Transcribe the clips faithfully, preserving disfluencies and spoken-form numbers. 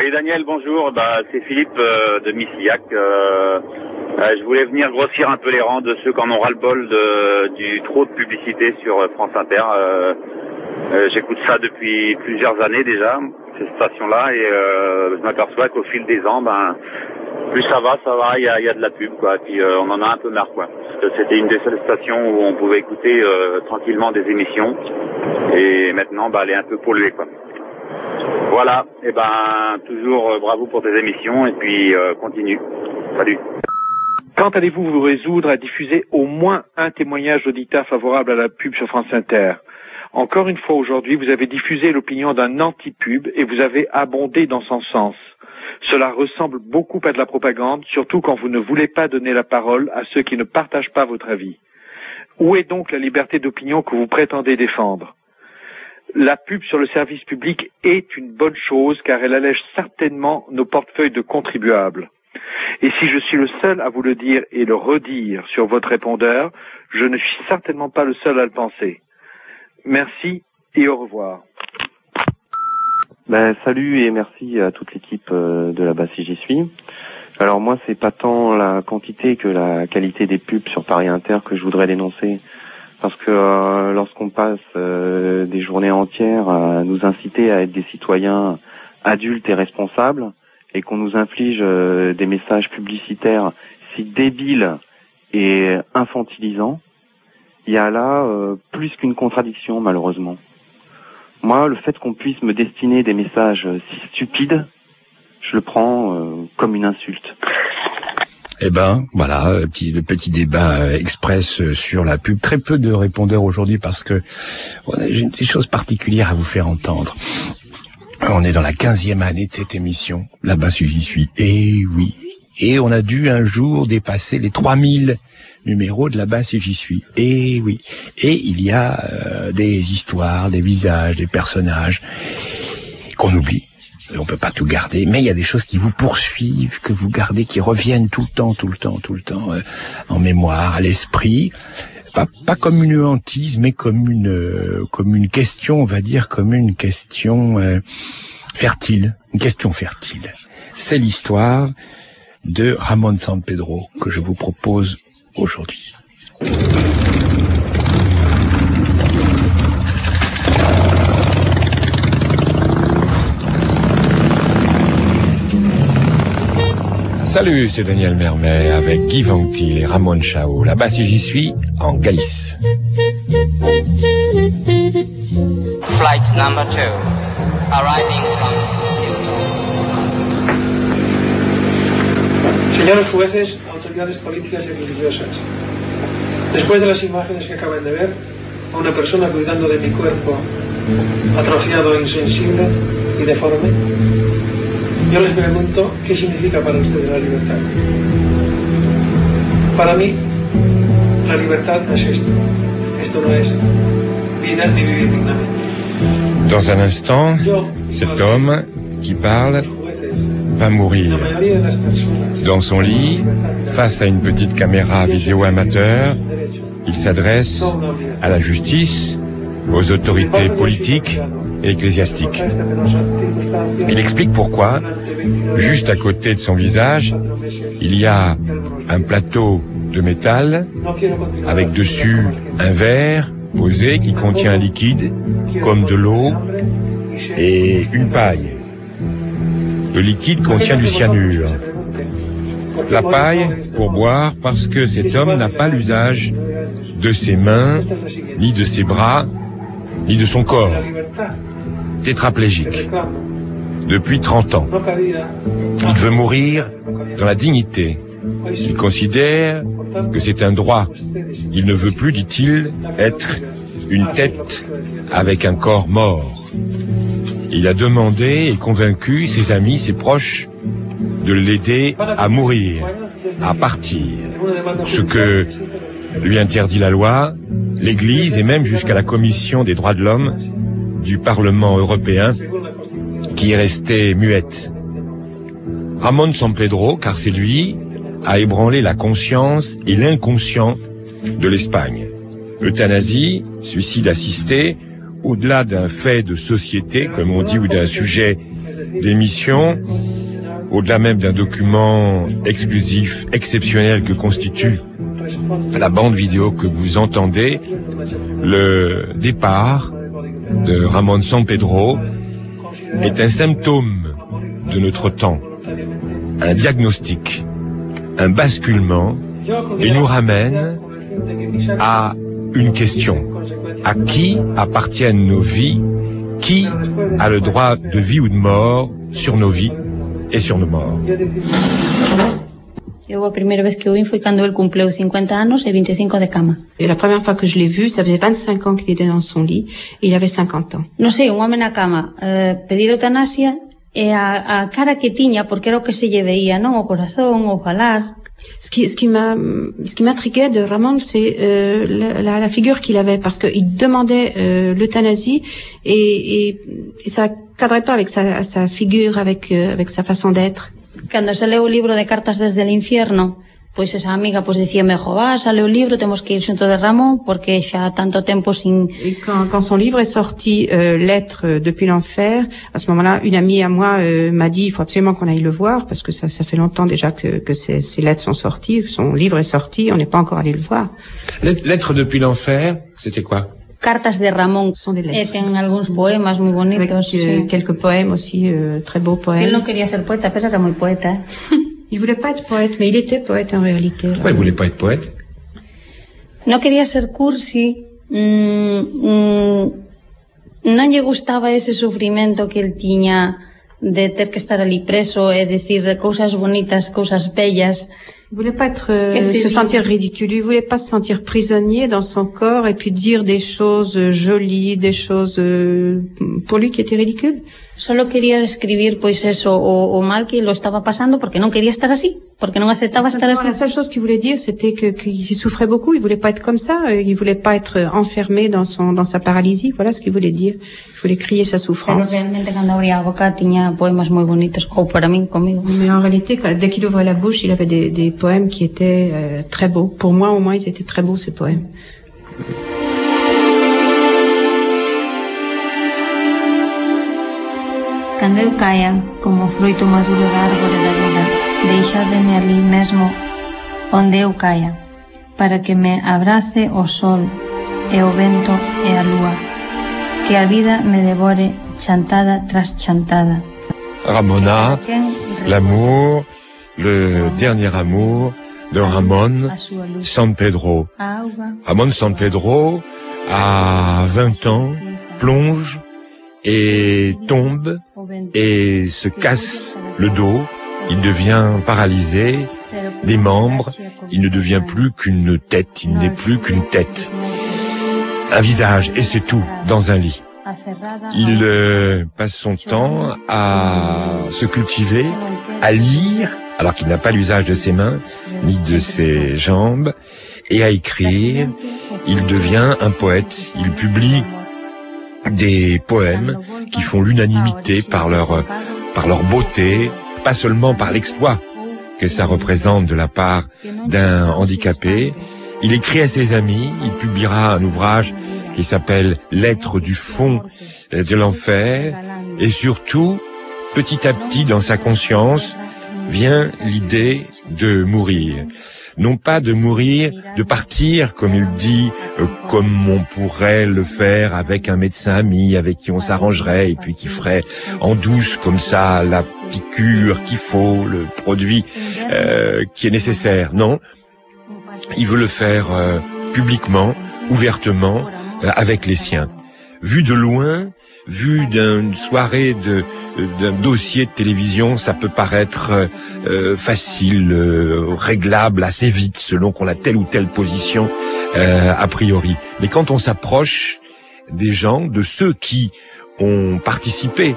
Oui, Daniel, bonjour. Bah, c'est Philippe euh, de Missillac. Euh, euh, je voulais venir grossir un peu les rangs de ceux qui en ont ras-le-bol de, du trop de publicité sur France Inter. Euh, euh, j'écoute ça depuis plusieurs années déjà, cette station-là, et euh, je m'aperçois qu'au fil des ans, ben, plus ça va, ça va, il y a, y a de la pub, quoi. Puis euh, on en a un peu marre, quoi. Parce que c'était une des seules stations où on pouvait écouter euh, tranquillement des émissions, et maintenant, bah, elle est un peu polluée, quoi. Voilà, et ben toujours euh, bravo pour tes émissions et puis euh, continue. Salut. Quand allez-vous vous résoudre à diffuser au moins un témoignage d'auditeur favorable à la pub sur France Inter? Encore une fois aujourd'hui, vous avez diffusé l'opinion d'un anti-pub et vous avez abondé dans son sens. Cela ressemble beaucoup à de la propagande, surtout quand vous ne voulez pas donner la parole à ceux qui ne partagent pas votre avis. Où est donc la liberté d'opinion que vous prétendez défendre? La pub sur le service public est une bonne chose car elle allège certainement nos portefeuilles de contribuables. Et si je suis le seul à vous le dire et le redire sur votre répondeur, je ne suis certainement pas le seul à le penser. Merci et au revoir. Ben, salut et merci à toute l'équipe de là-bas si j'y suis. Alors moi, c'est pas tant la quantité que la qualité des pubs sur Paris Inter que je voudrais dénoncer. Parce que euh, lorsqu'on passe euh, des journées entières à nous inciter à être des citoyens adultes et responsables, et qu'on nous inflige euh, des messages publicitaires si débiles et infantilisants, il y a là euh, plus qu'une contradiction, malheureusement. Moi, le fait qu'on puisse me destiner des messages si stupides, je le prends euh, comme une insulte. Eh ben, voilà, le petit, le petit débat express sur la pub. Très peu de répondeurs aujourd'hui parce que j'ai des choses particulières à vous faire entendre. On est dans la quinzième année de cette émission. Là-bas, j'y suis. Eh oui. Et on a dû un jour dépasser les trois mille numéros de là-bas si j'y suis. Eh oui. Et il y a euh, des histoires, des visages, des personnages qu'on oublie. On peut pas tout garder, mais il y a des choses qui vous poursuivent, que vous gardez, qui reviennent tout le temps, tout le temps, tout le temps, euh, en mémoire, à l'esprit. Pas, pas comme une hantise, mais comme une, euh, comme une question, on va dire, comme une question euh, fertile, une question fertile. C'est l'histoire de Ramón Sampedro que je vous propose aujourd'hui. Salut, c'est Daniel Mermet avec Guy Vanctil et Ramon Chao. Là-bas, si j'y suis, en Galice. Flight number two, arriving from New York. Señores jueces, autoridades políticas y religiosas, después de las imágenes que acaban de ver, a una persona cuidando de mi cuerpo atrofiado, insensible y deforme, yo les pregunto qué significa para ustedes la libertad. Para mí, la libertad es esto. Esto no es vida ni vivir dignamente. Dans un instant, cet homme qui parle va mourir. Dans son lit, face à une petite caméra vidéo amateur, il s'adresse à la justice, aux autorités politiques et ecclésiastiques. Il explique pourquoi, juste à côté de son visage, il y a un plateau de métal avec dessus un verre posé qui contient un liquide comme de l'eau et une paille. Le liquide contient du cyanure. La paille pour boire parce que cet homme n'a pas l'usage de ses mains, ni de ses bras, ni de son corps. Tétraplégique. Depuis trente ans. Il veut mourir dans la dignité. Il considère que c'est un droit. Il ne veut plus, dit-il, être une tête avec un corps mort. Il a demandé et convaincu ses amis, ses proches, de l'aider à mourir, à partir. Ce que lui interdit la loi, l'Église et même jusqu'à la Commission des droits de l'homme du Parlement européen, qui est restée muette. Ramón Sampedro, car c'est lui, a ébranlé la conscience et l'inconscient de l'Espagne. Euthanasie, suicide assisté, au-delà d'un fait de société, comme on dit, ou d'un sujet d'émission, au-delà même d'un document exclusif, exceptionnel que constitue la bande vidéo que vous entendez, le départ de Ramón Sampedro est un symptôme de notre temps, un diagnostic, un basculement, et nous ramène à une question. À qui appartiennent nos vies? Qui a le droit de vie ou de mort sur nos vies et sur nos morts? Eu a primeira vez que o vi foi cando ele cumpleu cincuenta anos e veinticinco de cama. Et la première fois que je l'ai vu, ça faisait vingt-cinq ans qu'il était dans son lit et il avait cinquante ans. Non sei, un home na cama, eh, pedir eutanasia e a, a cara que tiña, porque era o que se lle veía, non? O corazón, o falar. Ce qui, ce qui m'a, ce qui m'intriguait de Ramón, c'est euh, la, la, la figure qu'il avait, parce qu'il demandait euh, l'euthanasie et, et, et ça cadrait pas avec sa, sa figure, avec, euh, avec sa façon d'être. Cando se leu o libro de Cartas desde el infierno, pois esa amiga pois dicíame, jová, sale o libro, temos que ir xunto de Ramón, porque xa tanto tempo sin... Et quand, quand son livre est sorti, euh, Lettres depuis l'enfer, à ce moment-là, une amie à moi euh, m'a dit, il faut absolument qu'on aille le voir, parce que ça, ça fait longtemps déjà que, que ces, ces lettres sont sorties, son livre est sorti, on n'est pas encore allé le voir. Lettres depuis l'enfer, c'était quoi? Cartas de Ramón, sont des lettres. E ten algúns poemas moi bonitos. Avec, euh, sí. Quelques poèmes aussi, euh, très beaux poèmes. Il non quería ser poeta, pero era moi poeta. Il voulait pas être poète, mais il était poète en réalité. Pourquoi il voulait pas être poète? Non quería ser cursi, mm, mm, non lle gustaba ese sufrimento que el tiña de ter que estar ali preso e decir cousas bonitas, cousas bellas. Il voulait pas être, euh, se sentir ridicule, il voulait pas se sentir prisonnier dans son corps et puis dire des choses jolies, des choses euh, pour lui qui étaient ridicules. Solo quería escribir pois eso, o, o mal que lo estaba pasando, porque non quería estar así, porque non aceptaba estar así. La seule chose qu'il voulait dire, c'était que qu'il souffrait beaucoup, il voulait pas être comme ça, il voulait pas être enfermé dans son dans sa paralysie, voilà ce qu'il voulait dire. Il voulait crier sa souffrance. Pero realmente cando abría a boca tiña poemas moi bonitos, ou para min, comigo. Mais en réalité, dès qu'il ouvrait la bouche, il avait des, des poèmes qui étaient euh, très beaux. Pour moi, au moins, ils étaient très beaux, ces poèmes. Cando eu caia, como froito maduro da árbore da vida, deixádeme ali mesmo onde eu caia, para que me abrace o sol e o vento e a lúa, que a vida me devore chantada tras chantada. Ramona, l'amour, le dernier amour de Ramón Sampedro. Ramón Sampedro, à vingt ans, plonge et tombe et se casse le dos, il devient paralysé, des membres, il ne devient plus qu'une tête, il n'est plus qu'une tête, un visage, et c'est tout, dans un lit. Il euh, passe son temps à se cultiver, à lire, alors qu'il n'a pas l'usage de ses mains, ni de ses jambes, et à écrire. Il devient un poète, il publie des poèmes qui font l'unanimité par leur par leur beauté, pas seulement par l'exploit que ça représente de la part d'un handicapé. Il écrit à ses amis, il publiera un ouvrage qui s'appelle Lettres du fond de l'enfer, et surtout, petit à petit dans sa conscience, vient l'idée de mourir. Non pas de mourir, de partir, comme il dit, euh, comme on pourrait le faire avec un médecin ami, avec qui on s'arrangerait, et puis qui ferait en douce, comme ça, la piqûre qu'il faut, le produit euh, qui est nécessaire. Non, il veut le faire euh, publiquement, ouvertement, euh, avec les siens. Vu de loin, vu d'une soirée de d'un dossier de télévision, ça peut paraître euh, facile, euh, réglable assez vite, selon qu'on a telle ou telle position euh, a priori. Mais quand on s'approche des gens, de ceux qui ont participé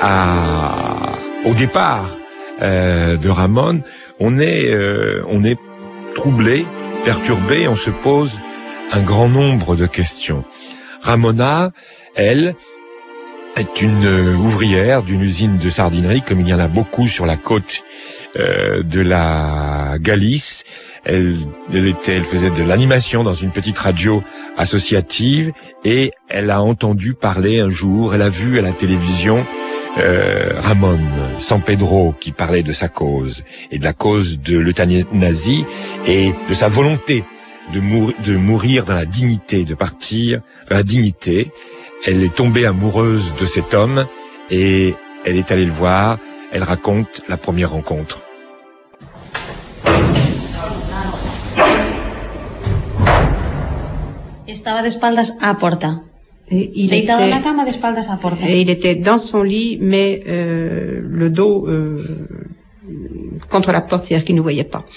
à au départ euh, de Ramón, on est euh, on est troublé, perturbé, on se pose un grand nombre de questions. Ramona, elle, est une ouvrière d'une usine de sardinerie, comme il y en a beaucoup sur la côte euh, de la Galice. Elle, elle était, elle faisait de l'animation dans une petite radio associative, et elle a entendu parler un jour, elle a vu à la télévision euh, Ramon San Pedro qui parlait de sa cause et de la cause de l'euthanasie et de sa volonté de, mou- de mourir dans la dignité, de partir dans la dignité. Elle est tombée amoureuse de cet homme et elle est allée le voir. Elle raconte la première rencontre. Estaba de espaldas á porta. Et il Deitado était, na cama de espaldas á porta. et il était dans son lit, mais euh, le dos euh, contre la porte, c'est-à-dire qu'il ne voyait pas.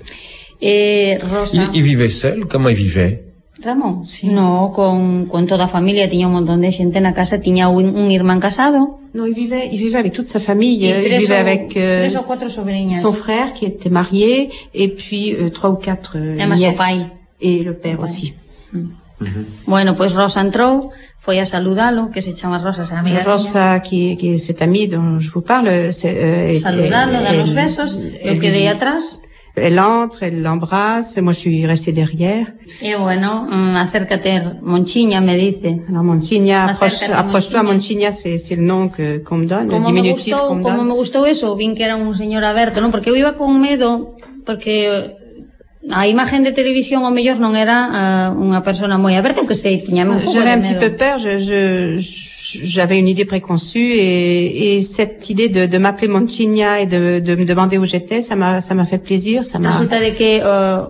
Eh, Rosa... Il, il vivait seul? Comment il vivait? Ramón? Sí. No, con, con toda a familia, tiña un montón de xente na casa, tiña un, un irmán casado. Non, il vivait, il vivait avec toute sa famille. Il vivait o, avec euh, tres o cuatro sobrinhas. Son frère qui était marié, et puis euh, trois ou quatre euh, nièces. Et le père aussi. Mm. Mm-hmm. Bueno, pues Rosa entrou, foi a saludalo, que se chama Rosa, esa amiga Rosa, qui, qui est cette amie dont je vous parle, c'est, euh, saludalo, dar los besos, eu quedei atrás. Elle entre, elle l'embrasse, moi je suis restée derrière. Et bueno, mm, acércate, Monchiña, me dice. Alors Monchiña, approche, approche-toi, Monchiña, c'est, c'est le nom que, qu'on me donne, le diminutif qu'on me donne. Como me gustou eso, vin que era un señor aberto, non? Porque eu iba con medo, porque a imagen de televisión o mellor non era uh, unha persona moi aberta, que sei, tiña un pouco de medo. J'avais un petit peu peur, je, je, j'avais une idée préconçue et, et cette idée de, de m'appeler Monchiña et de, de me demander où j'étais, ça m'a, ça m'a fait plaisir, ça m'a... Resulta de que uh,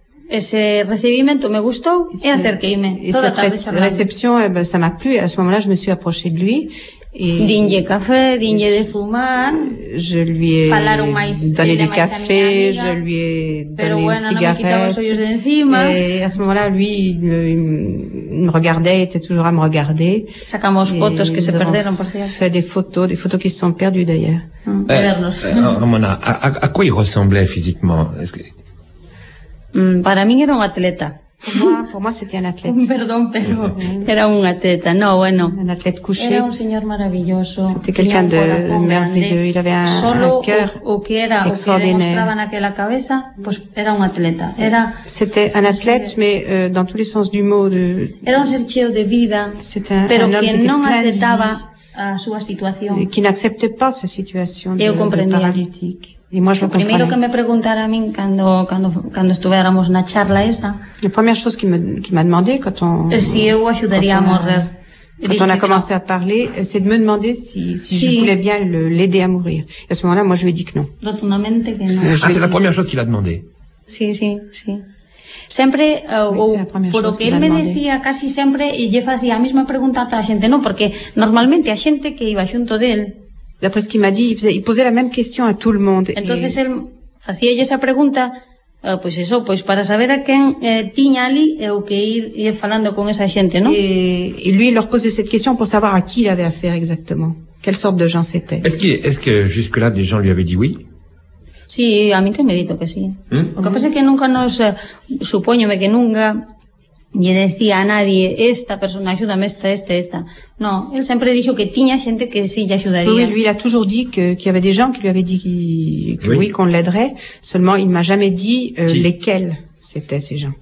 ese recibimiento me gustou e acerqueime. Et cette ré- réception, eh ben, ça m'a plu et à ce moment-là, je me suis approchée de lui. Et dinlle café, dinlle de fumar. Je lui ai donné du café, je lui ai donné bueno, une cigarette. No et à ce moment-là, lui, il me, il me regardait, il était toujours à me regarder. Sacamos et photos que se perderon, por cierto. Fait des photos, des photos qui se sont perdues d'ailleurs. Mm. Euh, euh, Ramona, à, à, à quoi il ressemblait physiquement? Est-ce que... mm, Para mí era un atleta. Pour moi, pour moi, c'était un athlète. Perdón, pero era un atleta. No, bueno. Un athlète couché. Era un señor maravilloso. C'était quelqu'un de merveilleux. Il avait un, Solo un cœur o, o que era, extraordinaire. O que demostraba naquela cabeza, pues era un atleta. Era. C'était un athlète, mais euh, dans tous les sens du mot. De. Era un ser cheo de vida. C'était un, pero un homme que qui non était aceptaba a súa situación. Et qui n'acceptait pas sa situation de, de paralytique. Et moi, je le comprenais. Primeiro que me preguntara a min cando, cando, cando estuvéramos na charla esa. La première chose qu'il me, qu'il m'a demandé quand on, si eu axudaría a morrer. Quand on a commencé à parler, c'est de me demander si, si sí. je voulais bien le, l'aider à mourir. Et à ce moment-là, moi, je lui ai dit que non. Rotundamente que non. Ah, c'est la première chose qu'il a demandé. Sí, sí, sí. Sempre, uh, oui, ou, por o que él me decía, casi sempre, e lle facía a mesma pregunta a toda a xente, non? Porque normalmente a xente que iba xunto del, d'après ce qu'il m'a dit, il, faisait, il posait la même question à tout le monde. Entonces, él facía esa pregunta, uh, pois pues eso, pois pues para saber a quen eh, tiña ali e o que ir, ir falando con esa xente, non? Et, et lui, il leur posait cette question pour savoir à qui il avait affaire exactement. Quelle sorte de gens c'était. Est-ce, qu'il, est-ce que jusque-là, des gens lui avaient dit oui? Sí, a mí te me dito que sí. ¿Mm? Lo que pasa es que nunca nos, eh, supoñome que nunca lle decía a nadie, esta persona, ayúdame, esta, esta, esta. No, él sempre dixo que tiña xente que sí lle ayudaría. Oui, lui, il a toujours dit que, qu'il y avait des gens qui lui avaient dit qu'il, que oui. oui, qu'on l'aiderait. Seulement, il m'a jamais dit euh, lesquels c'étaient ces gens.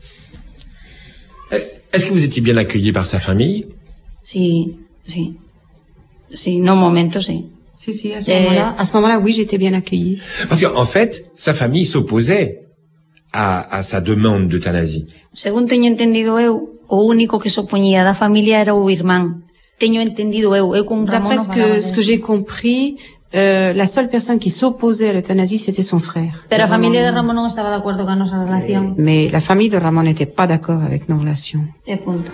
Est-ce que vous étiez bien accueilli par sa famille? Sí, sí. Sí, no momento, sí. Si, si, à ce eh... moment-là, à ce moment-là, oui, j'étais bien accueillie. Parce qu'en fait, sa famille s'opposait a, a sa demande d'euthanasie. Según teño entendido eu, o único que se opoñía da familia era o irmán. Teño entendido eu, eu con Ramón. D'après ce que, ce que j'ai compris, euh, la seule personne qui s'opposait à l'euthanasie, c'était son frère. Pero a familia de Ramón non estaba de acordo con a nosa relación. Mais la famille de Ramón n'était pas d'accord avec nos relations. Et punto.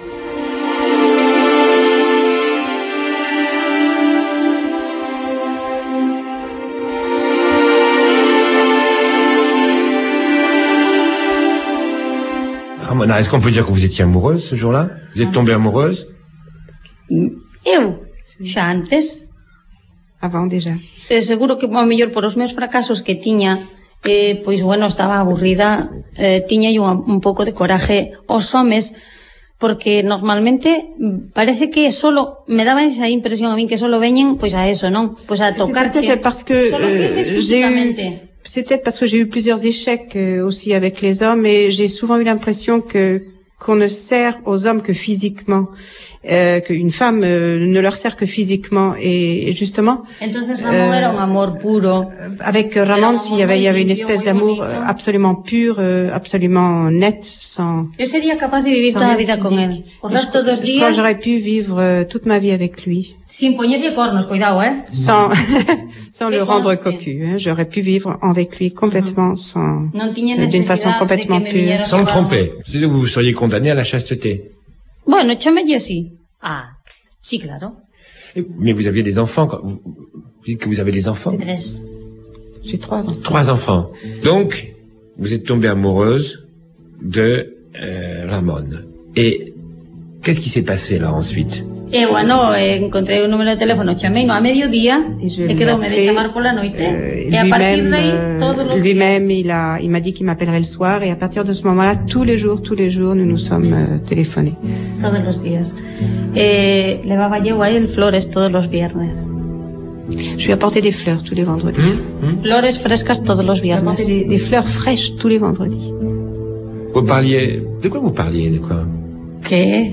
Ramona, est-ce qu'on peut dire que vous étiez amoureuse ce jour-là? Vous êtes tombée amoureuse? Eu, xa antes. Avant déjà. Eh, seguro que, ao mellor, por os meus fracasos que tiña, eh, pois, bueno, estaba aburrida, eh, tiña un, un pouco de coraje aos homes, porque normalmente parece que solo, me daba esa impresión a min que solo veñen, pois a eso, non? Pois a tocarche. C'est peut-être parce que solo sirves físicamente. Euh, C'est peut-être parce que j'ai eu plusieurs échecs euh, aussi avec les hommes et j'ai souvent eu l'impression que qu'on ne sert aux hommes que physiquement. euh, qu'une femme euh, ne leur sert que physiquement et, et justement. Entonces Ramón euh, era un amor puro. Avec Ramón, il y avait, il y avait une espèce d'amour absolument pur, euh, absolument net, sans. Yo sería capaz de vivir toda la vida con él. Por resto dos Je días. crois que j'aurais pu vivre euh, toute ma vie avec lui. Sin ponerle cornos, cuidado, eh. Sans, sans le rendre cocu, hein. J'aurais pu vivre avec lui complètement, sans, euh, d'une façon complètement pure. Sans le tromper. C'est-à-dire que vous seriez condamné à la chasteté. Bueno, échame sí. Ah, sí, claro. Mais vous aviez des enfants. Quand vous, vous dites que vous avez des enfants. Tres. J'ai trois enfants. Trois enfants. Donc, vous êtes tombée amoureuse de euh, Ramón. Et qu'est-ce qui s'est passé là ensuite? Eh, bueno, eh, encontré un número de teléfono, chamei, no a mediodía, e quedoume de chamar pola noite, euh, e a partir de aí, euh, todos los lui-même, il a, il m'a dit qu'il m'appellerait le soir, et à partir de ce moment-là, tous les jours, tous les jours, nous nous sommes euh, téléphonés. Todos los días. Eh, levaba yo a él flores todos los viernes. Je lui apportais des fleurs tous les vendredis. Mmh, mmh. Flores frescas todos los viernes. Des, des fleurs fraîches tous les vendredis. Vous parliez... De quoi vous parliez, de quoi? ¿Qué?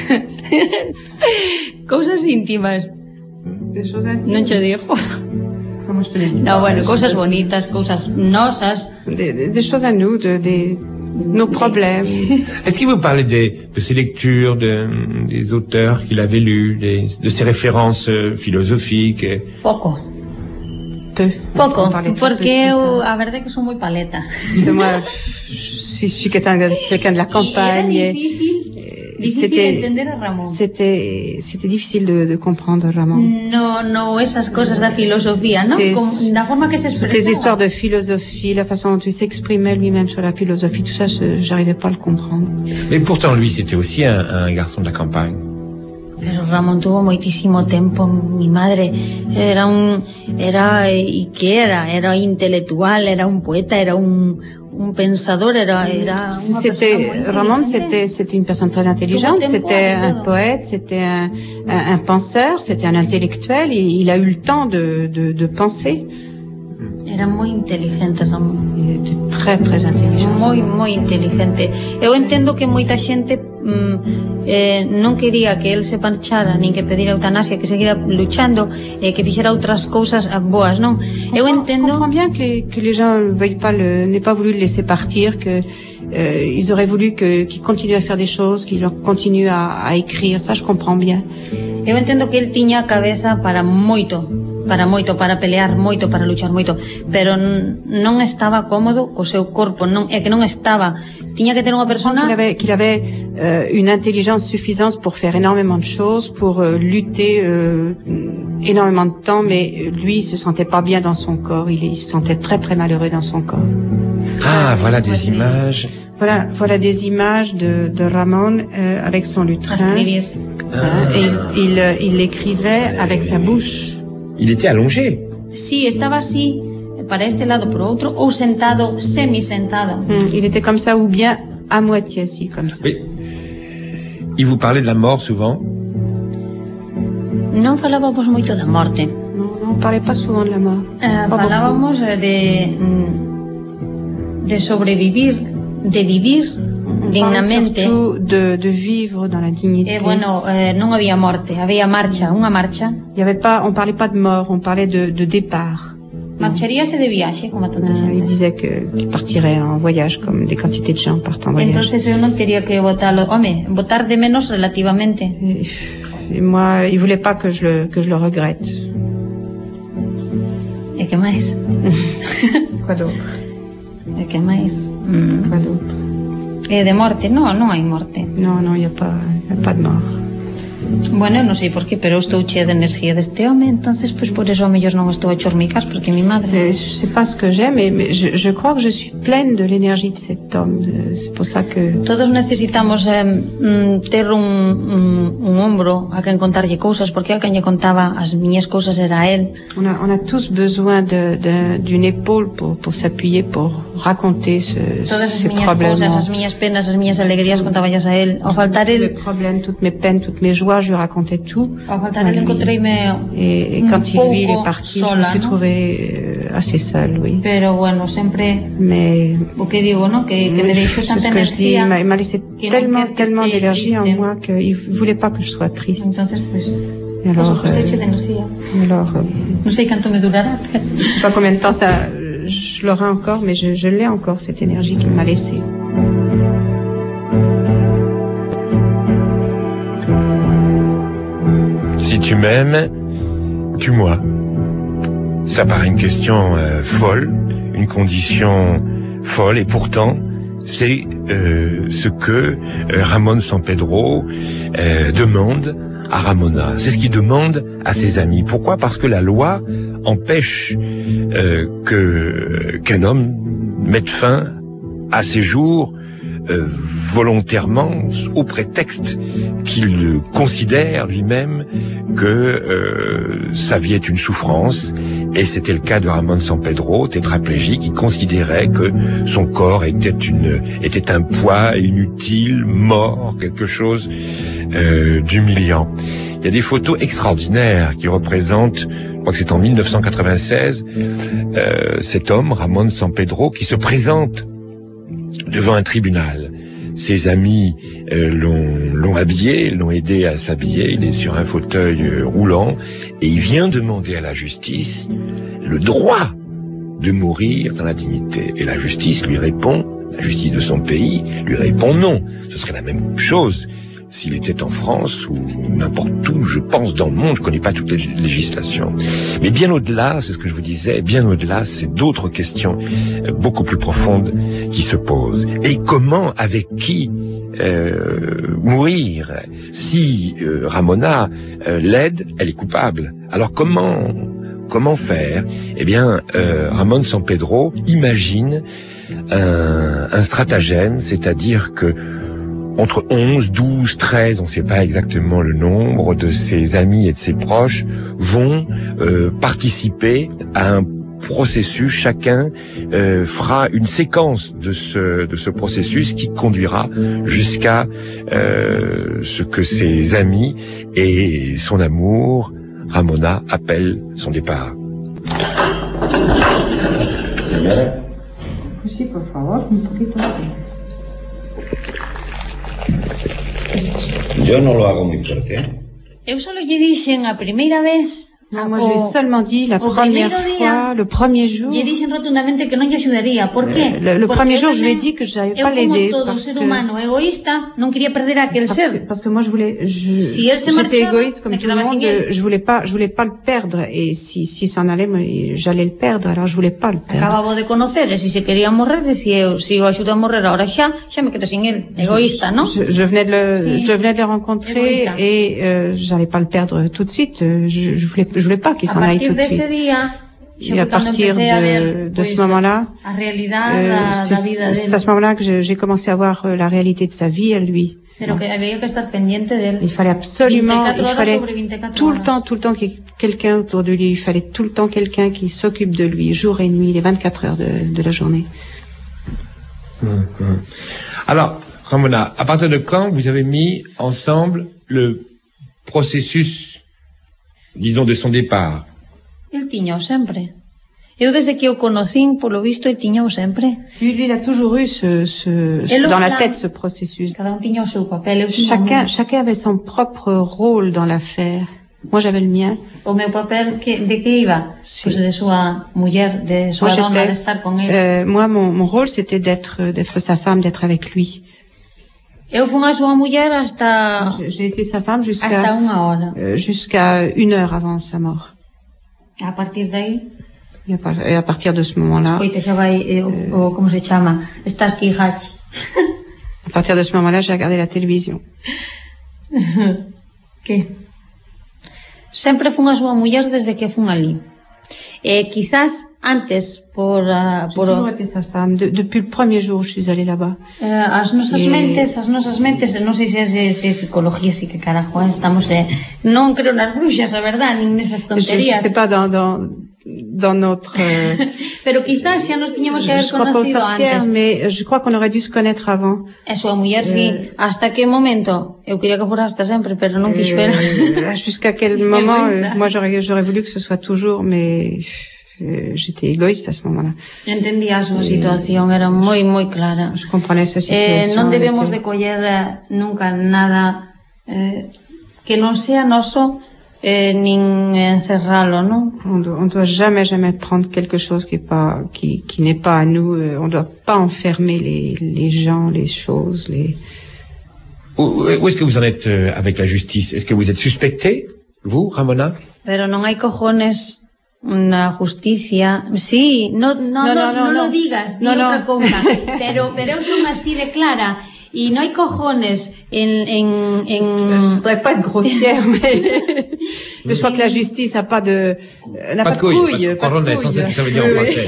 Cosas íntimas. Des choses intimes. Non te digo. Comment je te l'ai dit? No, bueno, cosas bonitas, cosas nosas. Des, des, des choses à nous, de, des, nos problèmes. Est-ce qu'il vous parlait des, de ses lectures, de, des auteurs qu'il avait lus, des, de ses références euh, philosophiques? Poco. Peu. Poco, porque eu, a verdade é que sou moi paleta. Parce que moi, je suis, je suis quelqu'un quelqu'un de la campagne. C'était, c'était, c'était difficile de, de comprendre Ramón. No, no, esas cosas da filosofía, ¿no? Como, la forma que se expresaba. Toutes les histoires de philosophie, la façon dont il s'exprimait lui-même sur la philosophie, tout ça, je, j'arrivais pas à le comprendre. Mais pourtant, lui, c'était aussi un, un garçon de la campagne. Pero Ramón tuvo muchísimo tiempo. Mi madre era un, era, ¿y qué era? Era intelectual, era un poeta, era un, un pensador, era, era c'était, Ramón, c'était, c'était une personne très intelligente, c'était un poète, c'était un, un, un penseur, c'était un intellectuel, et il a eu le temps de, de, de penser. Era moi inteligente, Ramón. Il était très, très intelligent. Moi, moi inteligente. Eu entendo que moita xente mm, eh, non quería que él se marchara, nin que pedira eutanasia, que seguira luchando, eh, que fixera outras cousas boas, non? Eu entendo... Je comprends bien que les, que les gens veuillent pas le, n'aient pas voulu le laisser partir, que euh, ils auraient voulu que, qu'il continue à faire des choses, qu'il continue à, à écrire, ça je comprends bien. Eu entendo que él tiña a cabeza para moito, para moito, para pelear moito, para luchar moito, pero non estaba cómodo co seu corpo, non, é que non estaba. Tiña que ter unha persona... Qu'il avait, qu'il avait euh, une intelligence suffisante pour faire énormément de choses, pour euh, lutter euh, énormément de temps, mais lui, il se sentait pas bien dans son corps, il, il se sentait très très malheureux dans son corps. Ah, voilà des images. Voilà, voilà des images de, de Ramón euh, avec son lutrin. Ah. Et il, il, il l'écrivait avec sa bouche. Il était allongé. Sí, estaba así, para este lado, por outro, ou sentado, semi-sentado. Mm, il était comme ça, ou bien à moitié assis, comme ça. Oui. Il vous parlait de la mort souvent? Non falábamos moito da morte. Non, non, on parlait pas souvent de la mort. Uh, falábamos de, de sobrevivir, de vivir dignamente. Surtout de, de vivre dans la dignité. Eh, bueno, eh, non había morte, había marcha, unha marcha. Il y avait pas, on parlait pas de mort, on parlait de, de départ. Marcharíase de viaxe, como tanta xente. Il disait que, qu'il partirait en voyage, comme des quantités de gens partent en voyage. Entonces eu non quería que votalo, home, votar de menos relativamente. Et, et moi, il voulait pas que je le, que je le regrette. E que máis? Quoi d'autre? E que máis? Mm. Quoi d'autre? Eh, de morte? Non, non hai morte. Non, non, il n'y a pas, il y a pas de mort. Bueno, non sei por qué, pero eu estou chea de energía deste home, entonces, pois, pues, por eso, a mellor non estou a chormicas, porque mi madre... Mais je sais pas ce que j'ai, mais, mais je, je crois que je suis pleine de l'énergie de cet homme. C'est pour ça que... Todos necesitamos eh, ter un, un, un ombro a quen contarlle cousas, porque a quen lle contaba as miñas cousas era él. On a, on a tous besoin de, de, d'une épaule pour, pour s'appuyer, pour raconter ce, Todas ces as miñas problèmes. Cousas, as miñas penas, as miñas alegrías, contaballas a él. Ao faltar Tous él... mes problèmes, toutes mes peines, toutes mes joies, soir, je lui racontais tout. Et, et quand il, lui, il est parti, sola, je me suis ¿no? trouvée euh, assez seule, oui. Pero bueno, siempre, Mais o que digo, ¿no? Que, que me dejó c'est tanta ce que je dis, il energía. m'a, il m'a laissé que tellement, no quiere que tellement esté d'énergie en triste. moi qu'il voulait pas que je sois triste. Entonces, pues, Et alors, pues, estoy hecha de euh, energía. alors euh, No sé cuánto me durará. Pero... je sais pas combien de temps ça, je l'aurai encore, mais je, je l'ai encore, cette énergie qu'il m'a laissée. Si tu m'aimes, tue-moi. Ça paraît une question euh, folle, une condition folle, et pourtant, c'est euh, ce que euh, Ramón Sampedro euh, demande à Ramona. C'est ce qu'il demande à ses amis. Pourquoi ? Parce que la loi empêche euh, que qu'un homme mette fin à ses jours euh, volontairement, au prétexte qu'il considère lui-même que euh, sa vie est une souffrance. Et c'était le cas de Ramón Sampedro, tétraplégique, qui considérait que son corps était une était un poids inutile, mort, quelque chose euh, d'humiliant. Il y a des photos extraordinaires qui représentent, je crois que c'est en mille neuf cent quatre-vingt-seize, euh, cet homme, Ramón Sampedro, qui se présente devant un tribunal. Ses amis euh, l'ont, l'ont habillé, l'ont aidé à s'habiller, il est sur un fauteuil euh, roulant, et il vient demander à la justice le droit de mourir dans la dignité. Et la justice lui répond, la justice de son pays lui répond non. Ce serait la même chose s'il était en France ou n'importe où, je pense, dans le monde. Je connais pas toutes les législations. Mais bien au-delà, c'est ce que je vous disais, bien au-delà, c'est d'autres questions euh, beaucoup plus profondes qui se posent. Et comment, avec qui euh, mourir? Si euh, Ramona euh, l'aide, elle est coupable. Alors comment comment faire? Eh bien, euh, Ramón Sampedro imagine un, un stratagème, c'est-à-dire que entre onze, douze, treize, on ne sait pas exactement le nombre de ses amis et de ses proches vont euh, participer à un processus. Chacun euh, fera une séquence de ce de ce processus qui conduira jusqu'à euh, ce que ses amis et son amour, Ramona, appellent son départ. Sí, por favor, un poquito más. Yo no lo hago muy fuerte, ¿eh? Eu solo lle dixen a primeira vez. Non, moi, je l'ai seulement dit la première fois, le premier jour. Lle dixen rotundamente que non lle axudaría. Por qué? Le, le premier jour, je lui ai dit que j'allais pas l'aider parce ser que humano egoísta, non quería perder a aquel parce ser. que, parce que moi je voulais je, si elle se j'étais marchaba, égoïste comme tout le monde, je voulais pas je voulais pas le perdre et si si s'en allait j'allais le perdre, alors je voulais pas le perdre. Acababa de conocer e si se quería morrer, decía eu, si o axudo a morrer ahora xa, xa me quedo sin el. Egoísta, non? Je, je venais de le sí. je venais de le rencontrer Egoísta. et euh, j'allais pas le perdre tout de suite, je, je voulais je voulais pas qu'il s'en aille tout de suite. Et à partir de, de ce moment-là, euh, c'est, c'est à ce moment-là que j'ai commencé à voir la réalité de sa vie à lui. Pero que había que estar pendiente de él. Il fallait absolument, il fallait tout le temps, tout le temps qu'il y ait quelqu'un autour de lui. Il fallait tout le temps quelqu'un qui s'occupe de lui, jour et nuit, les vingt-quatre heures de, de la journée. Mmh. Alors, Ramona, à partir de quand vous avez mis ensemble le processus, disons, de son départ? El tiñou sempre. Eu desde que o conocín, polo visto, el tiñou sempre. Lui, lui, il a toujours eu ce, ce, ce dans la tête ce processus. Cada un tiña o seu papel. Chacun, chacun avait son propre rôle dans l'affaire. Moi, j'avais le mien. O meu papel, que, de que iba? Sí. Pues de súa muller, de súa moi, dona, de estar con él. Euh, moi, mon, mon rôle, c'était d'être, d'être sa femme, d'être avec lui. Eu fun a súa muller hasta... J'ai été sa femme jusqu'à... Hasta unha hora. Euh, jusqu'à une heure avant sa mort. A partir de aí... Et à partir de ce moment-là... Coite xa vai, eh, o, o, como se chama? Starsky Hatch. À partir de ce moment-là, j'ai regardé la télévision. Que? Sempre fun a súa muller desde que fun ali. Eh, quizás antes por... Uh, por J'ai toujours été sa femme, de, depuis le premier jour où je suis allée là-bas. Eh, as nosas e... mentes, as nosas mentes, non sei se é se, se psicología, si que carajo, eh, estamos... Eh, non creo nas bruxas, a verdad, nin nesas tonterías. Je, je sais pas, dans... dans... dans notre... Euh, Pero quizás xa nos tiñamos que haber je crois pas aux conocido sorcières, antes. mais je crois qu'on aurait dû se connaître avant. A súa muller, sí. Euh, Hasta que momento? Eu quería que fora hasta sempre, pero non quixo ver. Euh, Jusqu'à quel moment euh, moi j'aurais j'aurais voulu que ce soit toujours, mais euh, j'étais égoïste à ce moment-là. Entendía a súa situación, era moi, moi clara. Je comprenais sa Eh, situation. non debemos était... de coller eh, nunca nada eh, que non sea noso, eh, nin encerralo, non? On doit, on doit jamais, jamais prendre quelque chose qui est pas, qui, qui n'est pas à nous. Euh, on doit pas enfermer les, les gens, les choses, les... Où, où est-ce que vous en êtes euh, avec la justice? Est-ce que vous êtes suspecté, vous, Ramona? Pero non hai cojones na justicia. Sí, no, no, no, no, no, no, no lo digas, di no, no. outra cousa. Pero, pero eu son así de clara. Y no hay cojones en... en, en... Je voudrais pas être grossière, mais, mais je crois que la justice n'a pas de... n'a pas, pas de couilles. Pas de couilles, c'est ce que ça veut dire en français.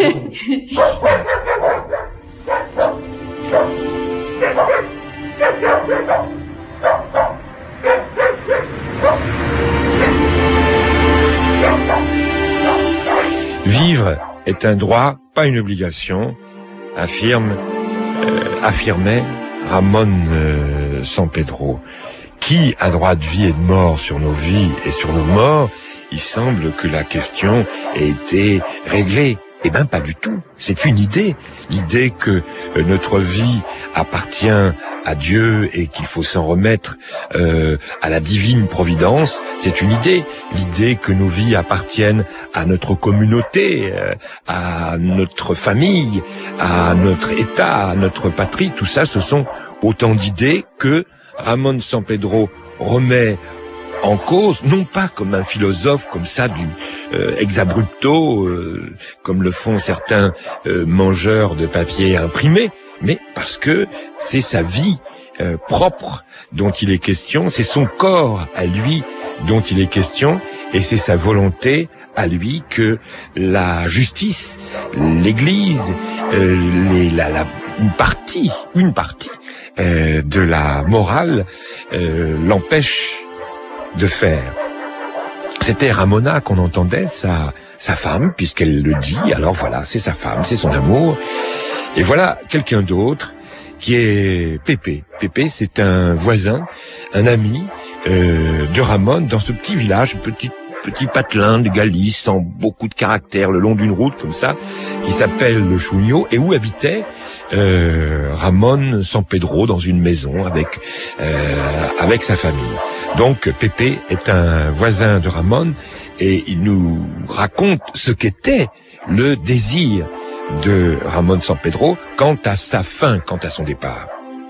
Vivre est un droit, pas une obligation, affirme, euh, affirmait Ramón euh, Sampedro. Qui a droit de vie et de mort sur nos vies et sur nos morts? Il semble que la question ait été réglée. Eh ben pas du tout. C'est une idée. L'idée que euh, notre vie appartient à Dieu et qu'il faut s'en remettre euh, à la divine providence, c'est une idée. L'idée que nos vies appartiennent à notre communauté, euh, à notre famille, à notre État, à notre patrie, tout ça, ce sont autant d'idées que Ramón Sampedro remet en cause, non pas comme un philosophe comme ça du euh, ex abrupto, euh, comme le font certains euh, mangeurs de papier imprimé, mais parce que c'est sa vie euh, propre dont il est question, c'est son corps à lui dont il est question, et c'est sa volonté à lui que la justice, l'Église, euh, les, la, la, une partie, une partie euh, de la morale euh, l'empêche de faire. C'était Ramona qu'on entendait, sa, sa femme, puisqu'elle le dit, alors voilà, c'est sa femme, c'est son amour. Et voilà quelqu'un d'autre qui est Pépé. Pépé, c'est un voisin, un ami euh, de Ramón dans ce petit village, petit petit patelin de Galice, sans beaucoup de caractère, le long d'une route comme ça, qui s'appelle le Chugno, et où habitait euh, Ramón Sampedro dans une maison avec euh, avec sa famille. Donc Pépé est un voisin de Ramón et il nous raconte ce qu'était le désir de Ramón Sampedro quant à sa fin, quant à son départ.